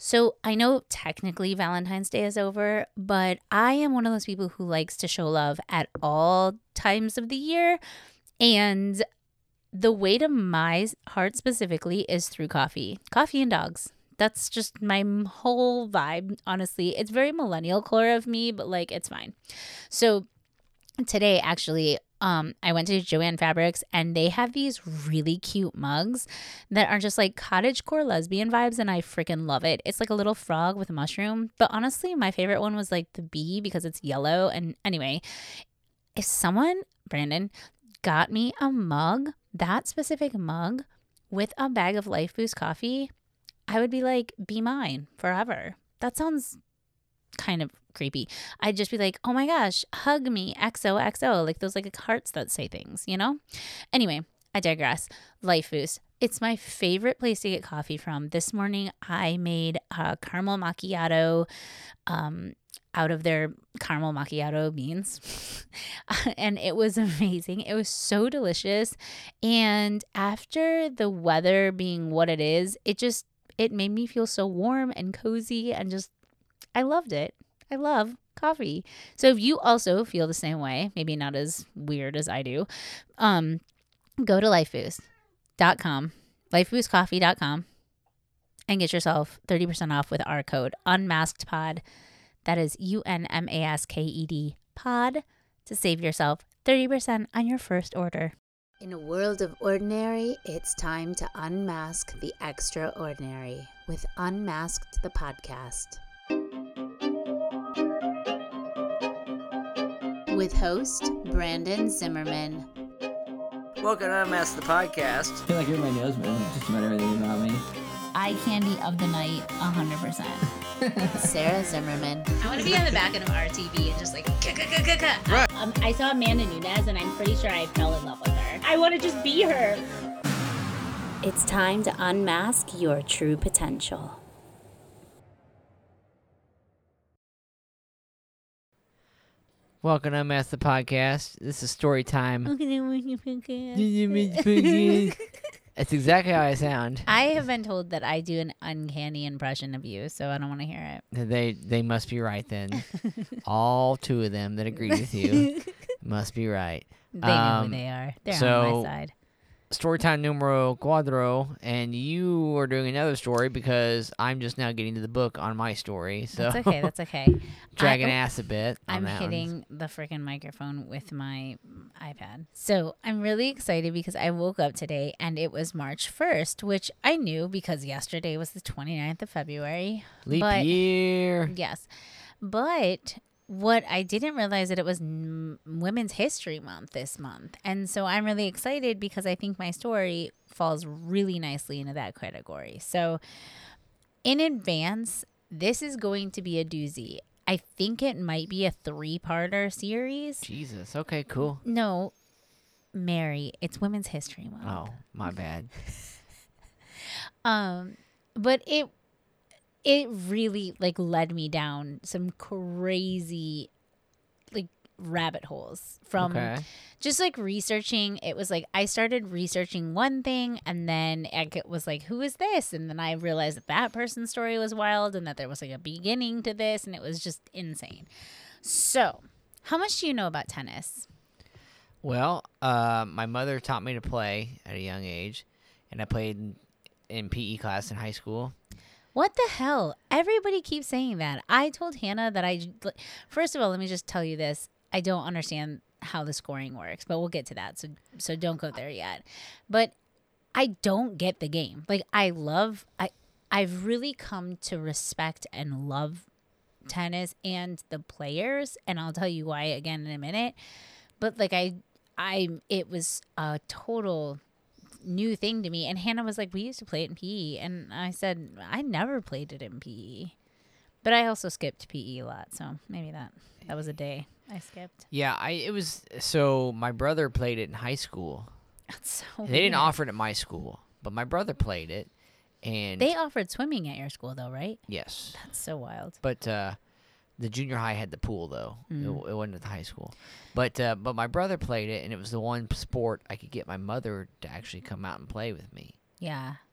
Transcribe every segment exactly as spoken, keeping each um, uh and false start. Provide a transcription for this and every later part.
So I know technically Valentine's Day is over, but I am one of those people who likes to show love at all times of the year. And the way to my heart specifically is through coffee. Coffee and dogs. That's just my m- whole vibe, honestly. It's very millennial core of me, but like it's fine. So today, actually, um, I went to Joanne Fabrics and they have these really cute mugs that are just like cottagecore lesbian vibes, and I freaking love it. It's like a little frog with a mushroom, but honestly, my favorite one was like the bee because it's yellow. And anyway, if someone, Brandon, got me a mug, that specific mug with a bag of Life Boost coffee, I would be like, be mine forever. That sounds kind of creepy. I'd just be like, oh my gosh, hug me, X O X O, like those like hearts that say things, you know? Anyway, I digress. Life Boost. It's my favorite place to get coffee from. This morning, I made a caramel macchiato um, out of their caramel macchiato beans. And it was amazing. It was so delicious. And after the weather being what it is, it just, it made me feel so warm and cozy and just, I loved it. I love coffee. So if you also feel the same way, maybe not as weird as I do, um, go to lifeboost dot com, lifeboost coffee dot com, and get yourself thirty percent off with our code UNMASKEDPOD. That is U N M A S K E D pod to save yourself thirty percent on your first order. In a world of ordinary, it's time to unmask the extraordinary with Unmasked the Podcast. With host Brandon Zimmerman. Welcome to Unmask the Podcast. I feel like you're my husband, just about everything about me. Eye candy of the night, one hundred percent. Sarah Zimmerman. I want to be on the back end of R T V and just like, Right. um, I saw Amanda Nunes and I'm pretty sure I fell in love with her. I want to just be her. It's time to unmask your true potential. Welcome to Unmask the Podcast. This is story time. That's exactly how I sound. I have been told that I do an uncanny impression of you, so I don't want to hear it. They they must be right then. All two of them that agree with you must be right. They know Um, who they are. They're so- on my side. Storytime numero cuatro, and you are doing another story because I'm just now getting to the book on my story. So That's okay. That's okay. dragging I- ass a bit. on I'm that one. hitting the freaking microphone with my iPad. So I'm really excited because I woke up today and it was March first, which I knew because yesterday was the twenty-ninth of February. Leap but- year. Yes. But what I didn't realize that it was n- Women's History Month this month. And so I'm really excited because I think my story falls really nicely into that category. So in advance, this is going to be a doozy. I think it might be a three-parter series. Jesus. Okay, cool. No, Mary, it's Women's History Month. Oh, my bad. Um, but it it really like led me down some crazy like rabbit holes from Okay. just like researching. It was like I started researching one thing and then it was like, who is this? And then I realized that that person's story was wild and that there was like a beginning to this, and it was just insane. So, how much do you know about tennis? Well, uh, my mother taught me to play at a young age, and I played in, in P E class in high school. What the hell? Everybody keeps saying that. I told Hannah that I, first of all, let me just tell you this. I don't understand how the scoring works, but we'll get to that. So, so don't go there yet. But I don't get the game. Like I love, I, I've really come to respect and love tennis and the players. And I'll tell you why again in a minute. But like I, I, it was a total new thing to me. And Hannah was like, we used to play it in P E. And I said, I never played it in P E. But I also skipped P E a lot. So maybe that, that was a day I skipped. Yeah, I it was so my brother played it in high school. That's so They didn't weird. offer it at my school, but my brother played it, and They offered swimming at your school though, right? yes, That's so wild. but uh, the junior high had the pool though. Mm. It, it wasn't at the high school, but uh, but my brother played it, and it was the one sport I could get my mother to actually come out and play with me. Yeah.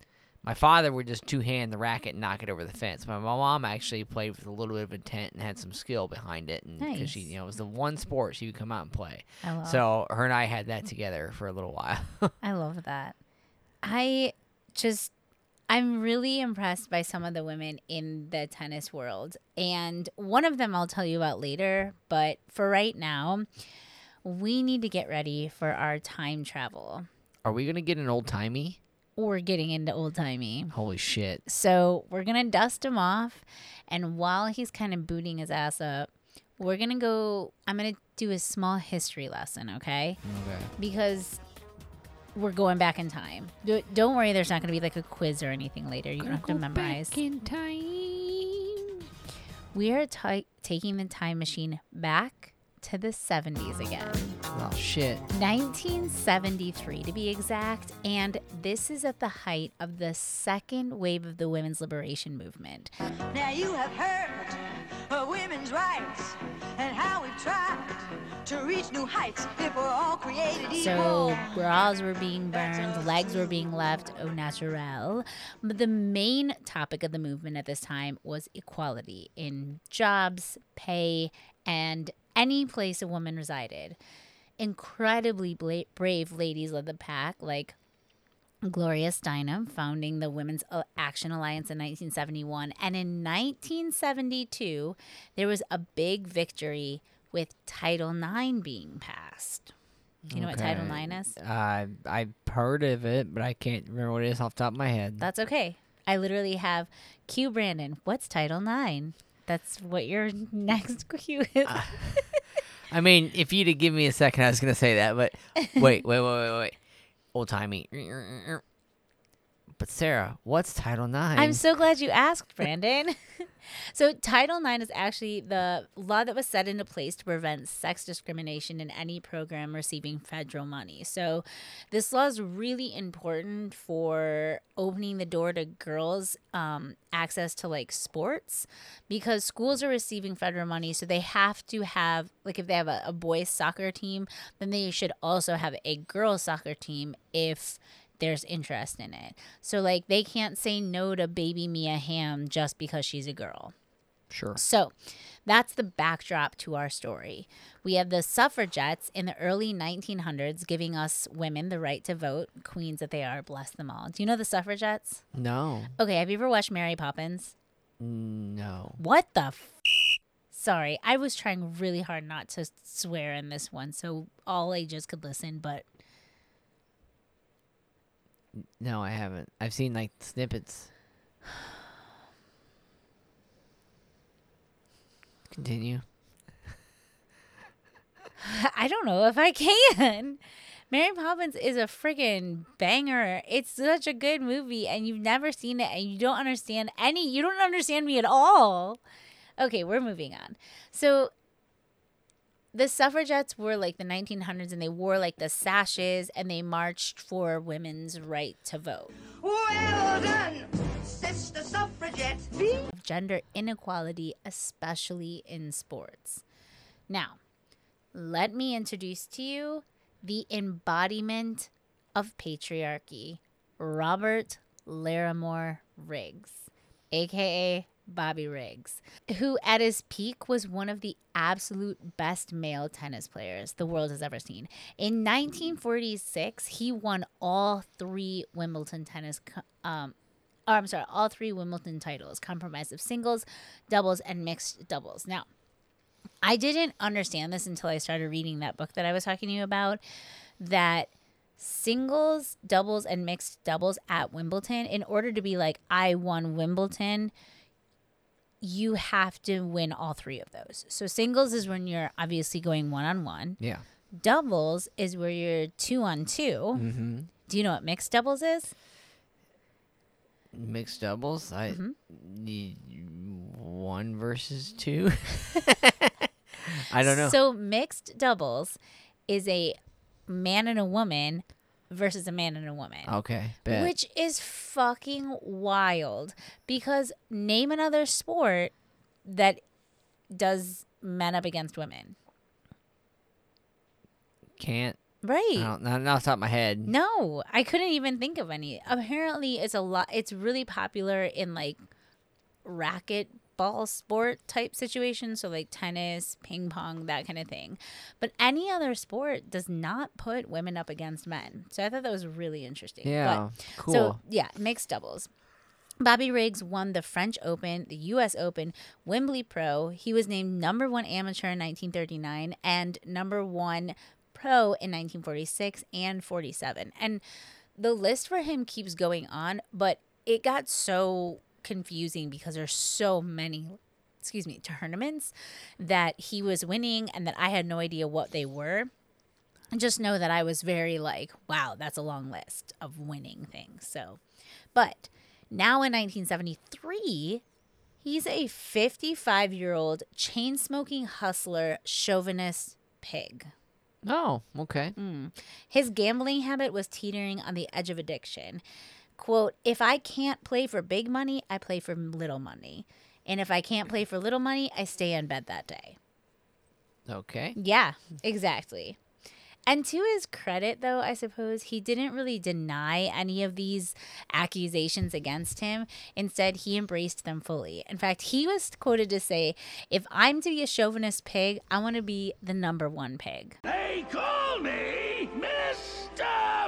My father would just two-hand the racket and knock it over the fence. My mom actually played with a little bit of intent and had some skill behind it, and because she, Nice. you know, it was the one sport she would come out and play. I love. So her and I had that together for a little while. I love that. I just, I'm really impressed by some of the women in the tennis world. And one of them I'll tell you about later. But for right now, we need to get ready for our time travel. Are we gonna get an old timey? We're getting into old timey. Holy shit! So we're going to dust him off. And while he's kind of booting his ass up, we're going to go, I'm going to do a small history lesson, okay? Okay. Because we're going back in time. Do- Don't worry, there's not going to be like a quiz or anything later. You don't have to memorize. Back in time. We are ti taking the time machine back to the seventies again. Oh shit! nineteen seventy-three to be exact. And this is at the height of the second wave of the women's liberation movement. Now you have heard of women's rights and how we've tried to reach new heights if we're all created equal. So bras were being burned, legs were being left au naturel. But the main topic of the movement at this time was equality in jobs, pay, and any place a woman resided. Incredibly bla- brave ladies led the pack, like Gloria Steinem, founding the Women's Action Alliance in nineteen seventy-one. And in nineteen seventy-two, there was a big victory with Title nine being passed. Do you know what Title Okay. nine is? Uh, I've heard of it, but I can't remember what it is off the top of my head. That's okay. I literally have Q Brandon. What's Title nine? That's what your next cue is. Uh, I mean, if you'd have given me a second, I was gonna say that, but wait, wait, wait, wait, wait. Old timey. But Sarah, what's Title nine? I'm so glad you asked, Brandon. So Title nine is actually the law that was set into place to prevent sex discrimination in any program receiving federal money. So this law is really important for opening the door to girls' um, access to like sports, because schools are receiving federal money. So they have to have, like if they have a, a boys soccer team, then they should also have a girls soccer team if there's interest in it. So like they can't say no to baby Mia Hamm just because she's a girl. Sure. So that's the backdrop to our story. We have the suffragettes in the early nineteen hundreds giving us women the right to vote, queens that they are, bless them all. Do you know the suffragettes? No. Okay, have you ever watched Mary Poppins? No. What the f- Sorry, I was trying really hard not to swear in this one so all ages could listen, but No, I haven't. I've seen like snippets. Continue. I don't know if I can. Mary Poppins is a freaking banger. It's such a good movie, and you've never seen it, and you don't understand any. You don't understand me at all. Okay, we're moving on. So the suffragettes were like the nineteen hundreds, and they wore like the sashes, and they marched for women's right to vote. Well done, sister suffragette. Of gender inequality, especially in sports. Now, let me introduce to you the embodiment of patriarchy, Robert Larimore Riggs, aka Bobby Riggs, who at his peak was one of the absolute best male tennis players the world has ever seen. In nineteen forty-six, he won all three Wimbledon tennis co- um or I'm sorry, all three Wimbledon titles, comprised of singles, doubles, and mixed doubles. Now, I didn't understand this until I started reading that book that I was talking to you about, that singles, doubles, and mixed doubles at Wimbledon, in order to be like, I won Wimbledon, you have to win all three of those. So singles is when you're obviously going one-on-one. Yeah. Doubles is where you're two-on-two. Mm-hmm. Do you know what mixed doubles is? Mixed doubles. I Mhm. y- one versus two. I don't know. So mixed doubles is a man and a woman versus a man and a woman. Okay. Bet. Which is fucking wild, because name another sport that does men up against women. Can't. Right. I don't, not, not off the top of my head. No, I couldn't even think of any. Apparently, it's a lot. It's really popular in like racket ball sport type situations, so like tennis, ping pong, that kind of thing. But any other sport does not put women up against men. So I thought that was really interesting. Yeah, But, cool. So yeah, mixed doubles. Bobby Riggs won the French Open, the U S Open, Wembley Pro. He was named number one amateur in nineteen thirty-nine and number one pro in nineteen forty-six and forty-seven. And the list for him keeps going on, but it got so confusing because there's so many, excuse me, tournaments that he was winning and that I had no idea what they were. And just know that I was very like, wow, that's a long list of winning things. So, but now in nineteen seventy-three, he's a fifty-five-year-old chain-smoking hustler, chauvinist pig. Oh, okay. His gambling habit was teetering on the edge of addiction. Quote, if I can't play for big money, I play for little money. And if I can't play for little money, I stay in bed that day. Okay. Yeah, exactly. And to his credit, though, I suppose, he didn't really deny any of these accusations against him. Instead, he embraced them fully. In fact, he was quoted to say, if I'm to be a chauvinist pig, I want to be the number one pig. They call me Mister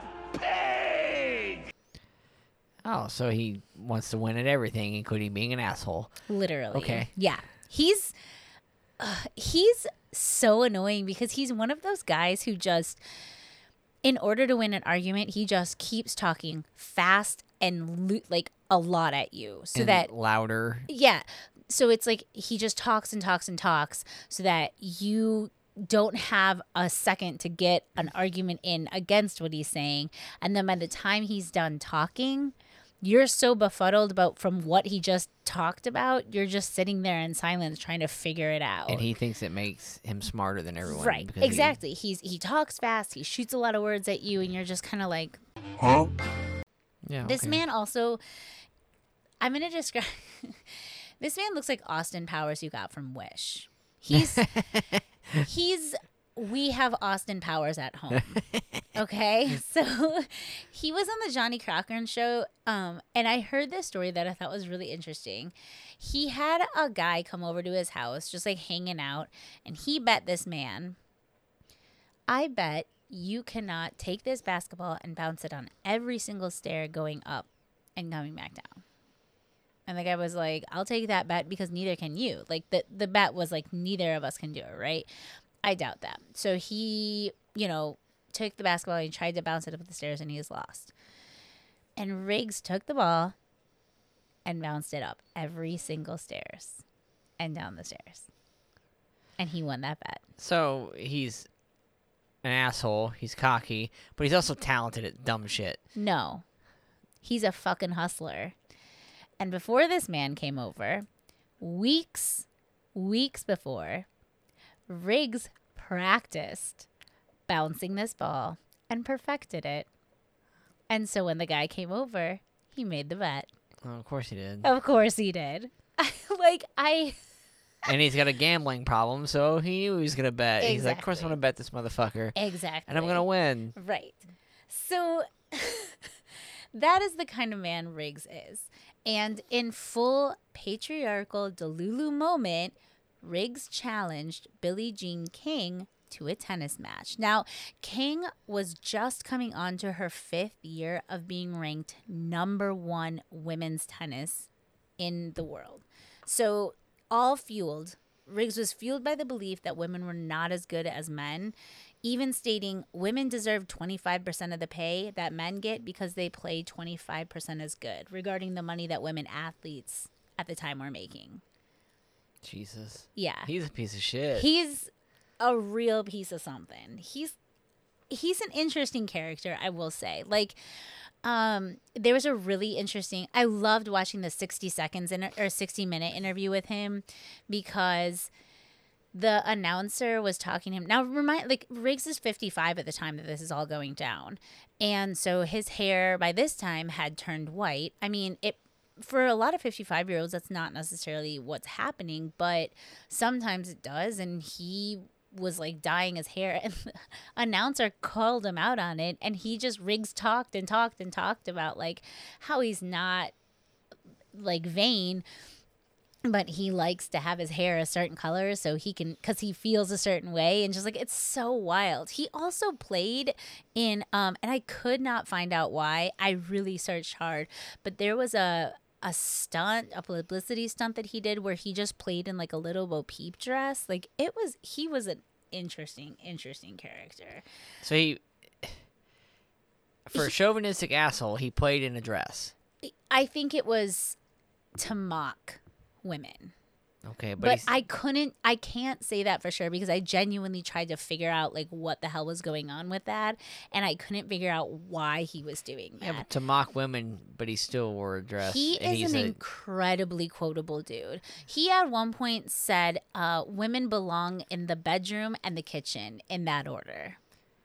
Pig! Oh, so he wants to win at everything, including being an asshole. Literally. Okay. Yeah. He's uh, he's so annoying because he's one of those guys who just, in order to win an argument, he just keeps talking fast and lo- like a lot at you, so And that louder. yeah. So it's like he just talks and talks and talks so that you don't have a second to get an argument in against what he's saying. And then by the time he's done talking, you're so befuddled about from what he just talked about, you're just sitting there in silence trying to figure it out. And he thinks it makes him smarter than everyone. Right. because he- Exactly. He's he talks fast, he shoots a lot of words at you, and you're just kind of like, yeah, this okay. man also, I'm going to describe, this man looks like Austin Powers you got from Wish. He's, he's, we have Austin Powers at home. Okay. So he was on the Johnny Cochran show. Um, and I heard this story that I thought was really interesting. He had a guy come over to his house, just like hanging out, and he bet this man, I bet you cannot take this basketball and bounce it on every single stair going up and coming back down. And the guy was like, I'll take that bet because neither can you. Like the, the bet was like, neither of us can do it, right? I doubt that. So he, you know, took the basketball and tried to bounce it up the stairs and he was lost. And Riggs took the ball and bounced it up every single stairs and down the stairs. And he won that bet. So he's an asshole. He's cocky, but he's also talented at dumb shit. No, he's a fucking hustler. And before this man came over, weeks, weeks before, Riggs practiced bouncing this ball and perfected it. And so when the guy came over, he made the bet. Oh, of course he did. Of course he did. like, I... And he's got a gambling problem, so he knew he was going to bet. He's like, of course I'm Exactly. going to bet this motherfucker. Exactly. And I'm going to win. Right. So that is the kind of man Riggs is. And in full patriarchal Delulu moment, Riggs challenged Billie Jean King to a tennis match. Now, King was just coming on to her fifth year of being ranked number one women's tennis in the world. So all fueled, Riggs was fueled by the belief that women were not as good as men, even stating women deserve twenty-five percent of the pay that men get because they play twenty-five percent as good, regarding the money that women athletes at the time were making. Jesus. Yeah. He's a piece of shit. He's a real piece of something. He's he's an interesting character, I will say. Like, um, there was a really interesting. I loved watching the sixty seconds in or sixty minute interview with him because the announcer was talking to him. Now, remind like Riggs is fifty-five at the time that this is all going down, and so his hair by this time had turned white. I mean, it. For a lot of fifty-five year olds, that's not necessarily what's happening, but sometimes it does. And he was like dyeing his hair, and the announcer called him out on it, and he just Riggs talked and talked and talked about like how he's not like vain, but he likes to have his hair a certain color so he can, because he feels a certain way, and just like, it's so wild. He also played in um and I could not find out why. I really searched hard, but there was a a stunt, a publicity stunt that he did where he just played in like a little Bo Peep dress. Like, it was, he was an interesting interesting character. So he, for a chauvinistic asshole, he played in a dress. I think it was to mock women. Okay, but, But he's, I couldn't, I can't say that for sure because I genuinely tried to figure out like what the hell was going on with that, and I couldn't figure out why he was doing yeah, that. but to mock women, but he still wore a dress. He and is he's an a, incredibly quotable dude. He at one point said, uh, women belong in the bedroom and the kitchen in that order.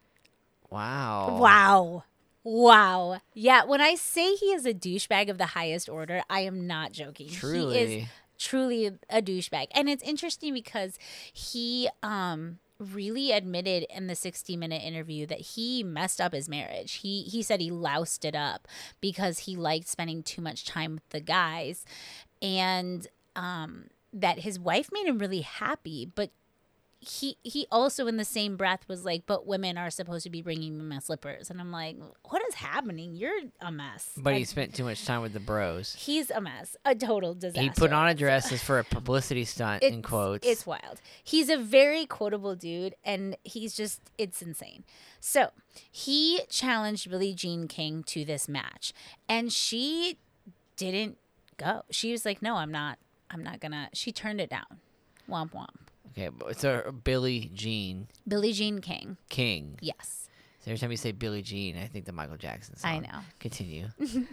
wow. Wow. Wow. Yeah, when I say he is a douchebag of the highest order, I am not joking. He is Truly. truly a douchebag. And it's interesting because he um really admitted in the sixty minute interview that he messed up his marriage. He he said he loused it up because he liked spending too much time with the guys, and um that his wife made him really happy, but he he also in the same breath was like, but women are supposed to be bringing me my slippers. And I'm like, what is happening? You're a mess. But he Like, spent too much time with the bros. he's a mess, a total disaster. He put on a dress as for a publicity stunt, in It's- quotes. It's wild. He's a very quotable dude, and he's just, it's insane. So he challenged Billie Jean King to this match, and she didn't go. She was like, no, I'm not, I'm not gonna, she turned it down. Womp womp. Okay, but it's a Billie Jean Billie Jean King. King. Yes. So every time you say Billie Jean, I think the Michael Jackson song. I know. Continue.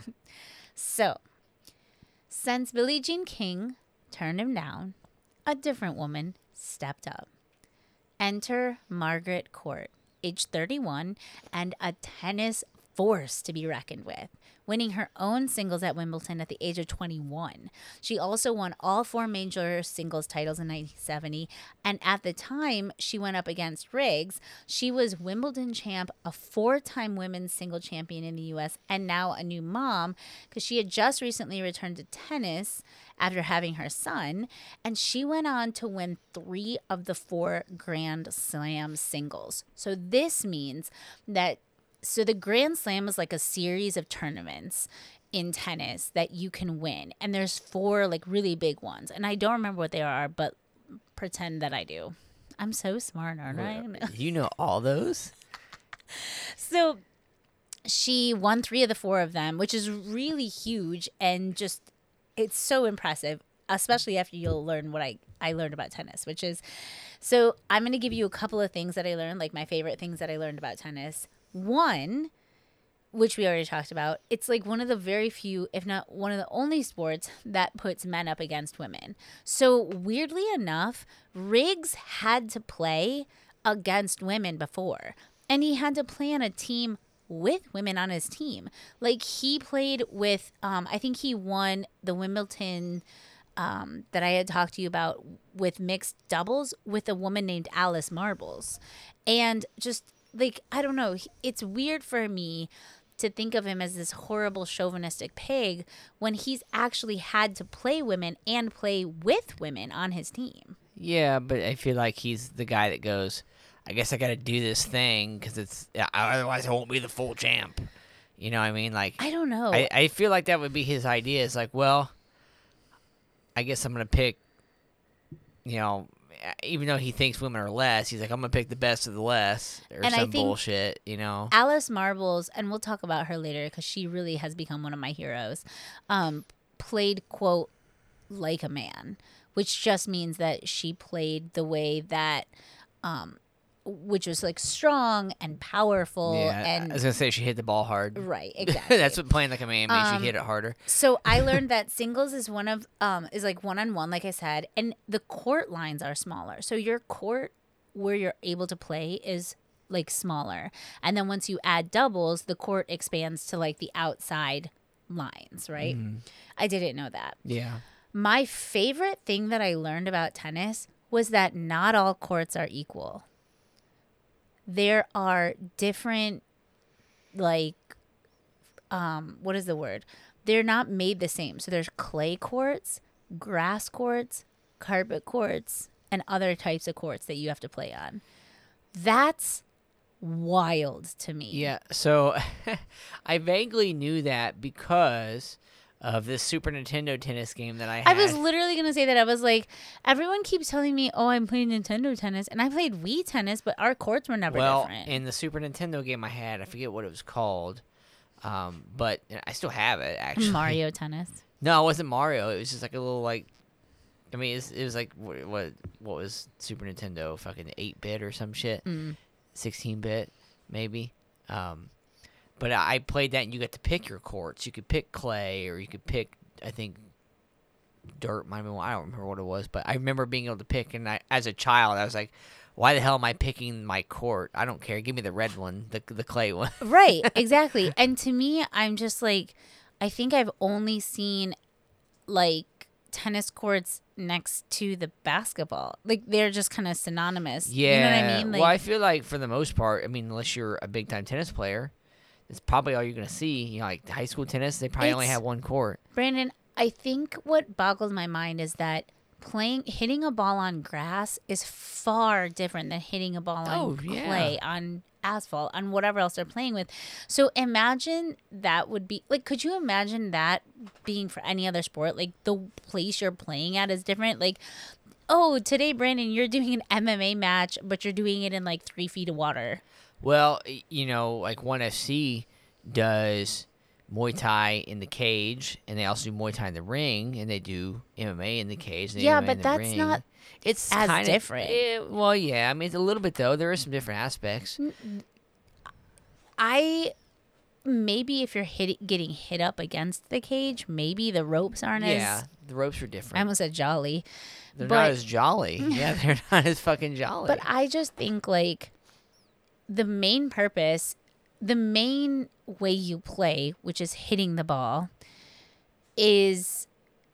So, since Billie Jean King turned him down, a different woman stepped up. Enter Margaret Court, age thirty-one, and a tennis force to be reckoned with, winning her own singles at Wimbledon at the age of twenty-one. She also won all four major singles titles in nineteen seventy, and at the time she went up against Riggs, she was Wimbledon champ, a four-time women's single champion in the U S, and now a new mom because she had just recently returned to tennis after having her son, and she went on to win three of the four Grand Slam singles. So this means that So the Grand Slam is like a series of tournaments in tennis that you can win. And there's four like really big ones. And I don't remember what they are, but pretend that I do. I'm so smart, aren't I? You know all those? So she won three of the four of them, which is really huge. And just, it's so impressive, especially after you'll learn what I, I learned about tennis, which is, so I'm going to give you a couple of things that I learned, like my favorite things that I learned about tennis. One, which we already talked about, it's like one of the very few, if not one of the only sports that puts men up against women. So weirdly enough, Riggs had to play against women before, and he had to play on a team with women on his team. Like he played with, um, I think he won the Wimbledon um, that I had talked to you about with mixed doubles with a woman named Alice Marbles. And just like, I don't know, it's weird for me to think of him as this horrible chauvinistic pig when he's actually had to play women and play with women on his team. Yeah, but I feel like he's the guy that goes, I guess I got to do this thing because it's yeah, otherwise I won't be the full champ. You know what I mean? Like I don't know. I, I feel like that would be his idea. It's like, well, I guess I'm gonna pick. You know, even though he thinks women are less, he's like, I'm gonna pick the best of the less or And I some think bullshit. You know, Alice Marbles, and we'll talk about her later because she really has become one of my heroes, um, played, quote, like a man, which just means that she played the way that, um, which was like strong and powerful. yeah. and I was gonna say she hit the ball hard. Right, exactly. That's what playing like a man means. Um, you hit it harder. So I learned that singles is one of um is like one on one, like I said, and the court lines are smaller. So your court where you're able to play is like smaller, and then once you add doubles, the court expands to like the outside lines. Right? Mm-hmm. I didn't know that. Yeah. My favorite thing that I learned about tennis was that not all courts are equal. There are different, like, um, what is the word? They're not made the same. So there's clay courts, grass courts, carpet courts, and other types of courts that you have to play on. That's wild to me. Yeah, so I vaguely knew that because of this Super Nintendo tennis game that I had. I was literally going to say that. I was like, everyone keeps telling me, oh, I'm playing Nintendo tennis. And I played Wii tennis, but our courts were never well, different. in the Super Nintendo game I had, I forget what it was called, um, but I still have it, actually. Mario tennis. No, it wasn't Mario. It was just like a little, like, I mean, it's, it was like, what, what what was Super Nintendo? Fucking eight-bit or some shit? Mm. sixteen-bit, maybe. Um, but I played that, and you got to pick your courts. You could pick clay, or you could pick, I think, dirt. I don't remember what it was, but I remember being able to pick. And I, as a child, I was like, "Why the hell am I picking my court? I don't care. Give me the red one, the the clay one." Right, exactly. And to me, I'm just like, I think I've only seen like tennis courts next to the basketball. Like they're just kind of synonymous. Yeah. You know what I mean? Like, well, I feel like for the most part, I mean, unless you're a big time tennis player, it's probably all you're gonna see. You know, like high school tennis, they probably only It's- have one court. Brandon, I think what boggles my mind is that playing hitting a ball on grass is far different than hitting a ball on Oh, yeah. clay, on asphalt, on whatever else they're playing with. So imagine that would be like, could you imagine that being for any other sport? Like the place you're playing at is different. Like, oh, today, Brandon, you're doing an M M A match, but you're doing it in like three feet of water. Well, y- you know, like one F C does Muay Thai in the cage, and they also do Muay Thai in the ring, and they do M M A in the cage. And Yeah, M M A but in the that's ring. not It's as kinda, different. eh, well, yeah, I mean, it's a little bit though. There are some different aspects. I maybe if you're hit, getting hit up against the cage, maybe the ropes aren't Yeah, as. the ropes are I different. almost said jolly. They're but- not as jolly. Yeah, they're not as fucking jolly. But I just think like the main purpose, the main way you play, which is hitting the ball, is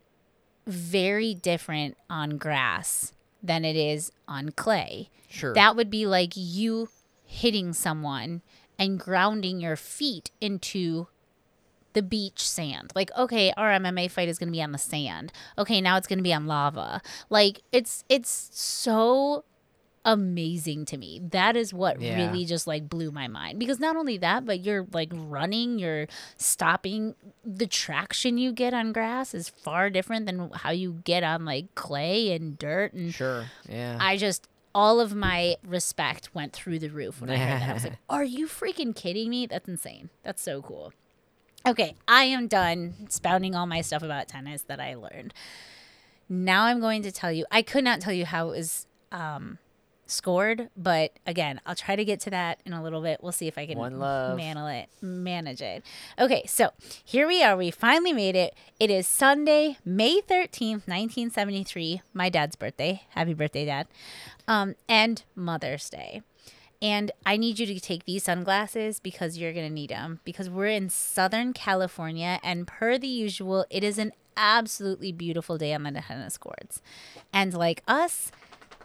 very different on grass than it is on clay. sure. That would be like you hitting someone and grounding your feet into the beach sand. Like, okay, our M M A fight is going to be on the sand. Okay, now it's going to be on lava. Like, it's it's so amazing to me. That is what Yeah. really just like blew my mind. Because not only that, but you're like running, you're stopping. The traction you get on grass is far different than how you get on like clay and dirt. And Sure. Yeah. I just, all of my respect went through the roof when I heard that. I was like, are you freaking kidding me? That's insane. That's so cool. Okay, I am done spouting all my stuff about tennis that I learned. Now I'm going to tell you, I could not tell you how it was um, scored, but again, I'll try to get to that in a little bit. We'll see if I can One love. manage it. Manage it. Okay, so here we are. We finally made it. It is Sunday, May thirteenth, nineteen seventy-three, my dad's birthday. Happy birthday, Dad. Um, and Mother's Day. And I need you to take these sunglasses because you're going to need them because we're in Southern California. And per the usual, it is an absolutely beautiful day on the tennis courts. And like us,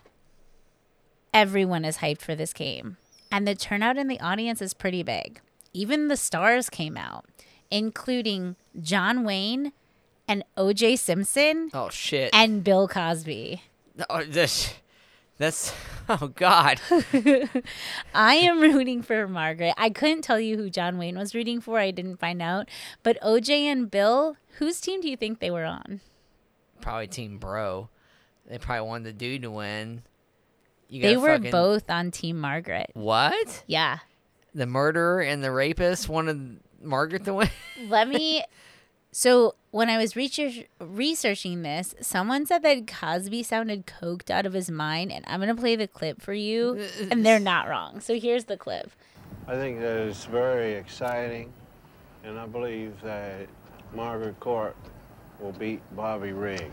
everyone is hyped for this game. And the turnout in the audience is pretty big. Even the stars came out, including John Wayne and O J Simpson oh shit. and Bill Cosby. oh, this. That's. Oh God. I am rooting for Margaret. I couldn't tell you who John Wayne was rooting for. I didn't find out. But O J and Bill, whose team do you think they were on? Probably Team Bro. They probably wanted the dude to win. You They got were fucking- both on Team Margaret. What? Yeah. The murderer and the rapist wanted Margaret to win. Let me. So when I was research, researching this, someone said that Cosby sounded coked out of his mind, and I'm going to play the clip for you, and they're not wrong. So here's the clip. I think that it's very exciting, and I believe that Margaret Court will beat Bobby Riggs.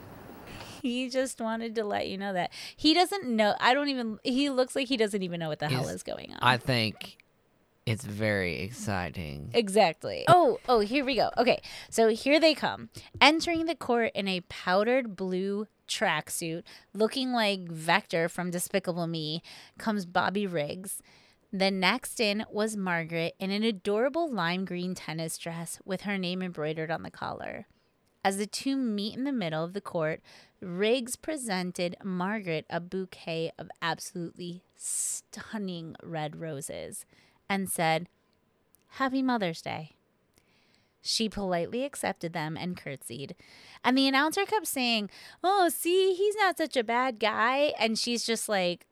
He just wanted to let you know that. He doesn't know. I don't even. He looks like he doesn't even know what the hell He's- is going on. I think It's very exciting. Exactly. Oh, oh, here we go. Okay, so here they come. Entering the court in a powdered blue tracksuit, looking like Vector from Despicable Me, comes Bobby Riggs. The next in was Margaret in an adorable lime green tennis dress with her name embroidered on the collar. As the two meet in the middle of the court, Riggs presented Margaret a bouquet of absolutely stunning red roses and said, "Happy Mother's Day." She politely accepted them and curtsied. And the announcer kept saying, "Oh, see, he's not such a bad guy." And she's just like,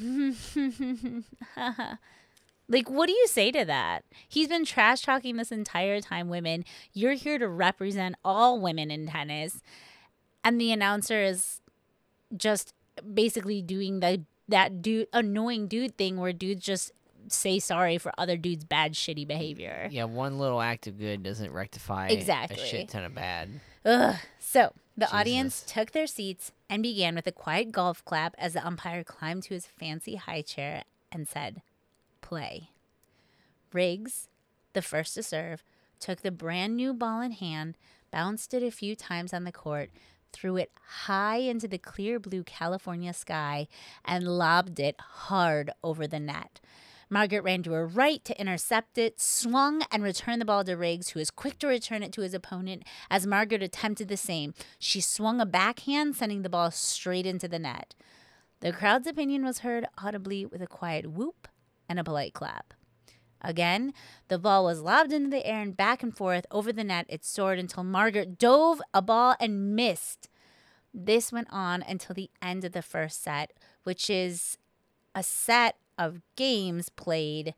like, what do you say to that? He's been trash talking this entire time, women. You're here to represent all women in tennis. And the announcer is just basically doing the that dude annoying dude thing where dudes just say sorry for other dudes' bad, shitty behavior. Yeah, one little act of good doesn't rectify Exactly. a shit ton of bad. Ugh. So the Jesus. audience took their seats and began with a quiet golf clap as the umpire climbed to his fancy high chair and said, "Play." Riggs, the first to serve, took the brand new ball in hand, bounced it a few times on the court, threw it high into the clear blue California sky, and lobbed it hard over the net. Margaret ran to her right to intercept it, swung, and returned the ball to Riggs, who was quick to return it to his opponent as Margaret attempted the same. She swung a backhand, sending the ball straight into the net. The crowd's opinion was heard audibly with a quiet whoop and a polite clap. Again, the ball was lobbed into the air and back and forth over the net. It soared until Margaret dove a ball and missed. This went on until the end of the first set, which is a set of games played.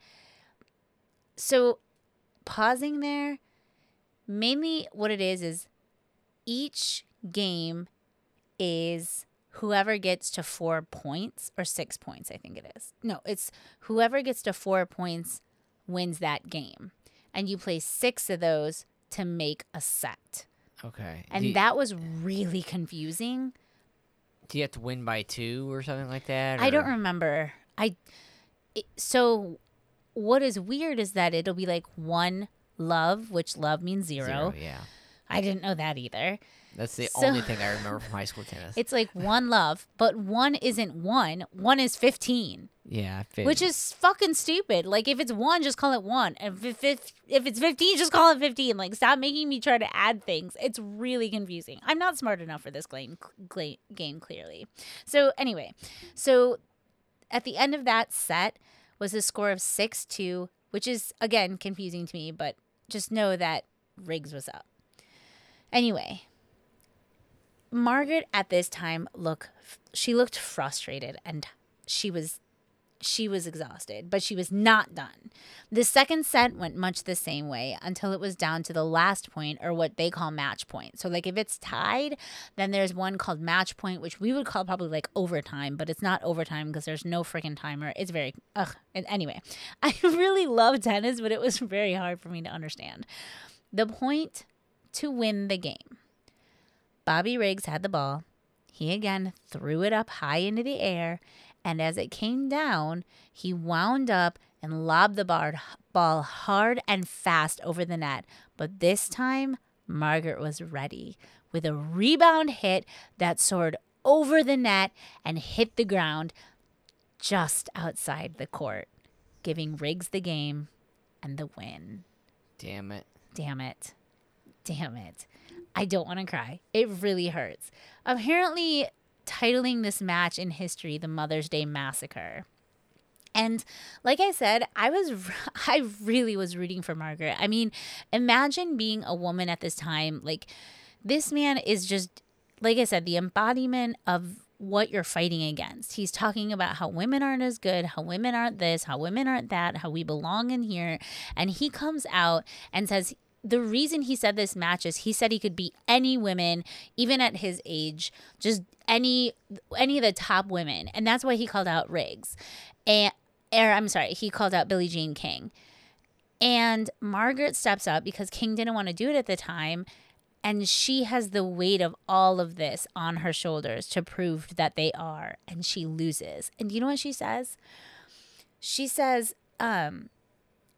So pausing there, mainly what it is is each game is whoever gets to four points or six points, I think it is. No, it's whoever gets to four points wins that game. And you play six of those to make a set. Okay. And do you, that was really confusing. Do you have to win by two or something like that? I don't or- remember. I it, so what is weird is that it'll be like one love, which love means zero. Zero, yeah. I didn't know that either. That's the So- only thing I remember from high school tennis. It's like one love, but one isn't one. One is fifteen, yeah, I figured. which is fucking stupid. Like if it's one, just call it one. If if if, if it's fifteen, just call it fifteen. Like stop making me try to add things. It's really confusing. I'm not smart enough for this game, game clearly. So anyway, so at the end of that set was a score of six two, which is again confusing to me, but just know that Riggs was up. Anyway, Margaret at this time look she looked frustrated and she was she was exhausted, but she was not done. The second set went much the same way until it was down to the last point, or what they call match point. So like if it's tied, then there's one called match point, which we would call probably like overtime, but it's not overtime because there's no freaking timer. It's very ugh. And anyway, I really love tennis, but it was very hard for me to understand. The point to win the game. Bobby Riggs had the ball. He again threw it up high into the air, and as it came down, he wound up and lobbed the bar- ball hard and fast over the net. But this time, Margaret was ready with a rebound hit that soared over the net and hit the ground just outside the court, giving Riggs the game and the win. Damn it. Damn it. Damn it. I don't want to cry. It really hurts. Apparently, titling this match in history the Mother's Day Massacre. And like I said, I was I really was rooting for Margaret. I mean, imagine being a woman at this time. Like, this man is just, like I said, the embodiment of what you're fighting against. He's talking about how women aren't as good, how women aren't this, how women aren't that, how we belong in here. And he comes out and says, the reason he said this match is he said he could beat any women, even at his age, just any any of the top women. And that's why he called out Riggs. And or I'm sorry, he called out Billie Jean King. And Margaret steps up because King didn't want to do it at the time. And she has the weight of all of this on her shoulders to prove that they are. And she loses. And you know what she says? She says, um,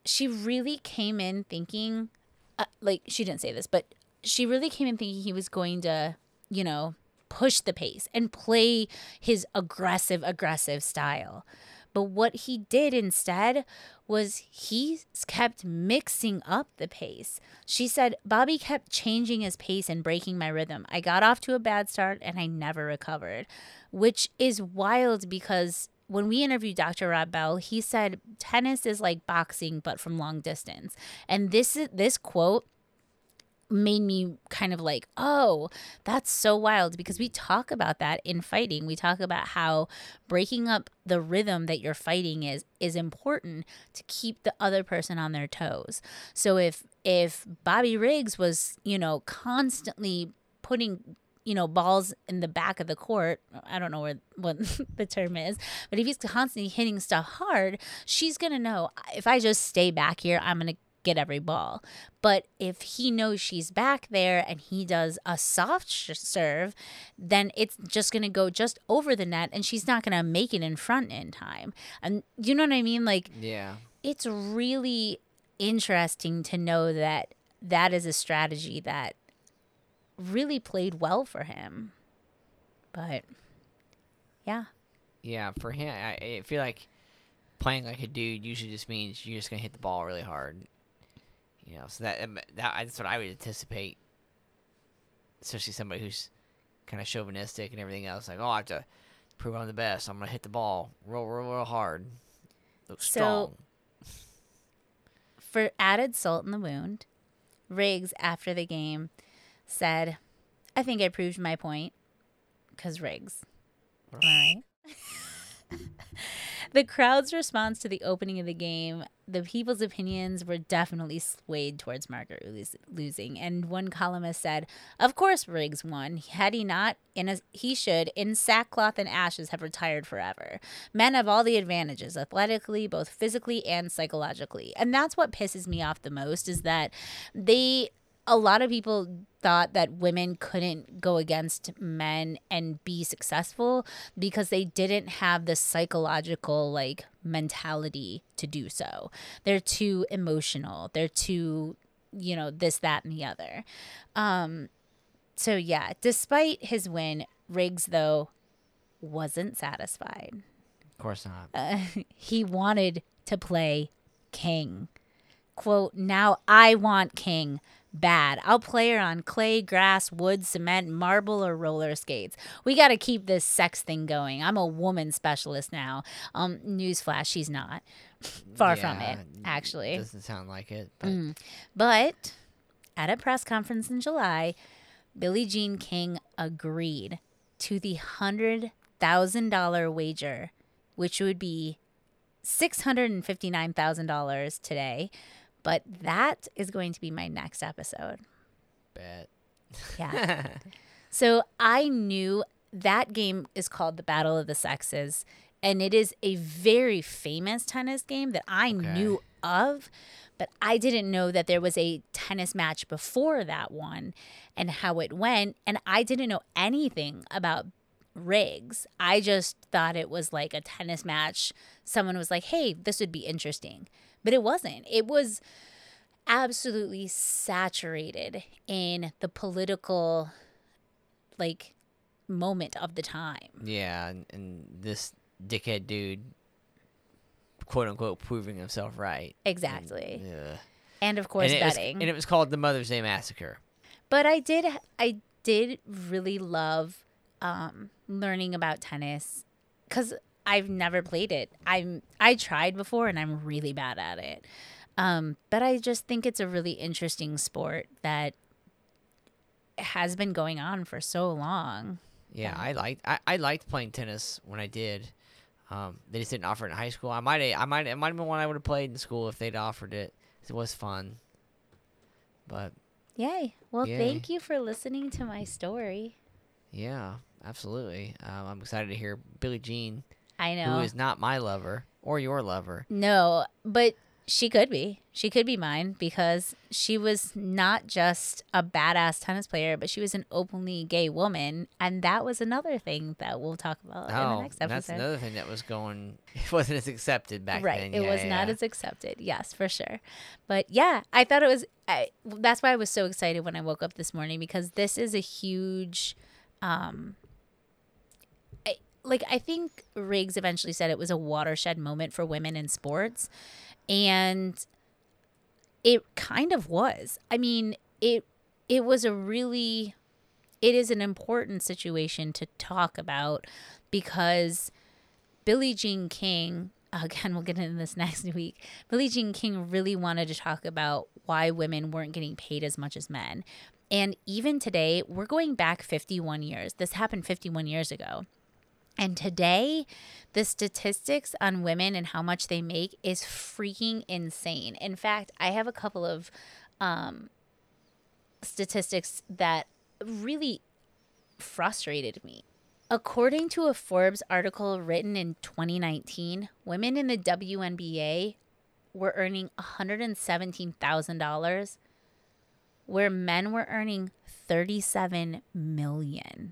she really came in thinking, uh, like, she didn't say this, but she really came in thinking he was going to, you know, push the pace and play his aggressive, aggressive style. But what he did instead was he kept mixing up the pace. She said, Bobby kept changing his pace and breaking my rhythm. I got off to a bad start and I never recovered, which is wild because when we interviewed Doctor Rob Bell, he said tennis is like boxing, but from long distance. And this is, this quote made me kind of like, oh, that's so wild, because we talk about that in fighting. We talk about how breaking up the rhythm that you're fighting is is important to keep the other person on their toes. So if if Bobby Riggs was, you know, constantly putting, you know, balls in the back of the court, I don't know where what the term is, but if he's constantly hitting stuff hard, she's gonna know, if I just stay back here, I'm gonna get every ball. But if he knows she's back there and he does a soft sh- serve, then it's just going to go just over the net and she's not going to make it in front in time. And you know what I mean? Like, Yeah. It's really interesting to know that that is a strategy that really played well for him. But yeah. Yeah, for him, I, I feel like playing like a dude usually just means you're just going to hit the ball really hard. You know, so that, that that's what I would anticipate, especially somebody who's kind of chauvinistic and everything else. Like, oh, I have to prove I'm the best. I'm gonna hit the ball real, real, real hard. Look strong. So, for added salt in the wound, Riggs after the game said, "I think I proved my point." Because Riggs, am I right? The crowd's response to the opening of the game, the people's opinions were definitely swayed towards Margaret losing. And one columnist said, of course Riggs won. Had he not, in a, he should, in sackcloth and ashes, have retired forever. Men have all the advantages, athletically, both physically and psychologically. And that's what pisses me off the most, is that they... a lot of people thought that women couldn't go against men and be successful because they didn't have the psychological like mentality to do so. They're too emotional. They're too, you know, this, that, and the other. Um, so yeah, despite his win, Riggs though wasn't satisfied. Of course not. Uh, he wanted to play king. Quote, now I want king. Bad. I'll play her on clay, grass, wood, cement, marble, or roller skates. We got to keep this sex thing going. I'm a woman specialist now. Um, newsflash, she's not. Far from Yeah, it, actually. Doesn't sound like it. But Mm. But at a press conference in July, Billie Jean King agreed to the one hundred thousand dollars wager, which would be six hundred fifty-nine thousand dollars today. But that is going to be my next episode. bet. Yeah. So I knew that game is called the Battle of the Sexes, and it is a very famous tennis game that I Okay. knew of, but I didn't know that there was a tennis match before that one and how it went, and I didn't know anything about Riggs. I just thought it was like a tennis match. Someone was like, hey, this would be interesting. But it wasn't. It was absolutely saturated in the political, like, moment of the time. Yeah, and, and this dickhead dude, quote unquote, proving himself right. Exactly. And, ugh. And of course, and it was- betting. and it was called the Mother's Day Massacre. But I did, I did really love um, learning about tennis because I've never played it. I'm I tried before and I'm really bad at it. Um, but I just think it's a really interesting sport that has been going on for so long. Yeah, Yeah. I liked I, I liked playing tennis when I did. Um, they just didn't offer it in high school. I might I might it might have been one I would have played in school if they'd offered it. It was fun. But Yay. Well, Yay. thank you for listening to my story. yeah, absolutely. Um, I'm excited to hear Billie Jean, I know. who is not my lover or your lover. No, but She could be. She could be mine because she was not just a badass tennis player, but she was an openly gay woman. And that was another thing that we'll talk about in the Oh, next episode. that's another thing that was going. It wasn't as accepted back Right. then. It Yeah, was yeah, not yeah. as accepted. Yes, for sure. But yeah, I thought it was, I, that's why I was so excited when I woke up this morning because this is a huge, um, I, like, I think Riggs eventually said it was a watershed moment for women in sports. And it kind of was. I mean, it it was a really, it is an important situation to talk about because Billie Jean King, again, we'll get into this next week. Billie Jean King really wanted to talk about why women weren't getting paid as much as men. And even today, we're going back fifty-one years. This happened fifty-one years ago. And today, the statistics on women and how much they make is freaking insane. In fact, I have a couple of um, statistics that really frustrated me. According to a Forbes article written in twenty nineteen, women in the W N B A were earning one hundred seventeen thousand dollars, where men were earning thirty-seven million dollars.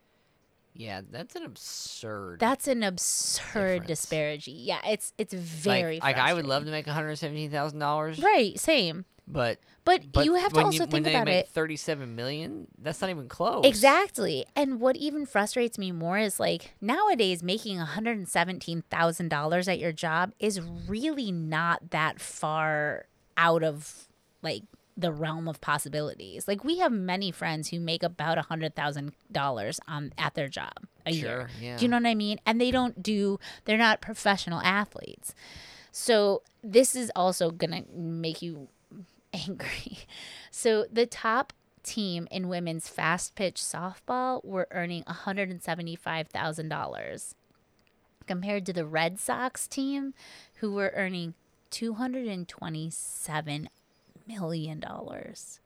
Yeah, that's an absurd. That's an absurd difference. disparity. Yeah, it's it's very like, like I would love to frustrating. make one hundred seventeen thousand dollars. Right, same. But But, but you have to when also you, think when they about make it. thirty-seven million, that's not even close. Exactly. And what even frustrates me more is like nowadays making one hundred seventeen thousand dollars at your job is really not that far out of like the realm of possibilities. Like we have many friends who make about one hundred thousand dollars on at their job a Sure, year. yeah. Do you know what I mean? And they don't do, they're not professional athletes. So this is also going to make you angry. So the top team in women's fast pitch softball were earning one hundred seventy-five thousand dollars compared to the Red Sox team who were earning two hundred twenty-seven million dollars.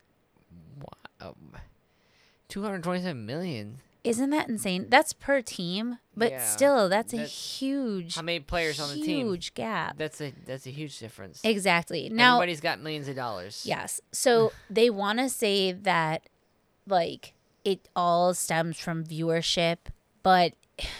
Wow. two hundred twenty-seven million. Isn't that insane? That's per team, but Yeah, still that's a that's- huge How many players on the team? huge gap. That's a that's a huge difference. Exactly. Now Everybody's got millions of dollars. yes. So they want to say that like it all stems from viewership, but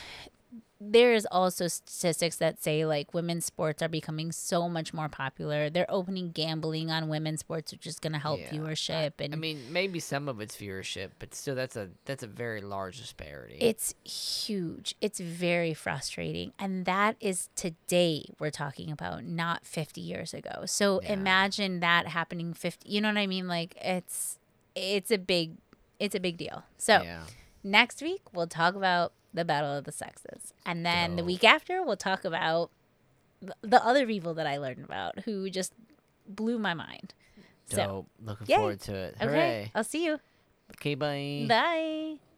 there is also statistics that say like women's sports are becoming so much more popular. They're opening gambling on women's sports, which is going to help Yeah. viewership. And I mean, maybe some of it's viewership, but still, that's a that's a very large disparity. it's huge. It's very frustrating. And that is today we're talking about, not fifty years ago. So Yeah. imagine that happening fifty, you know what I mean? Like it's, it's a big, it's a big deal. So yeah. next week we'll talk about the Battle of the Sexes. And then the Dope. week after we'll talk about th- the other people that I learned about who just blew my mind. So, Dope. Looking yay. forward to it. okay, Hooray. I'll see you. Okay, bye. Bye.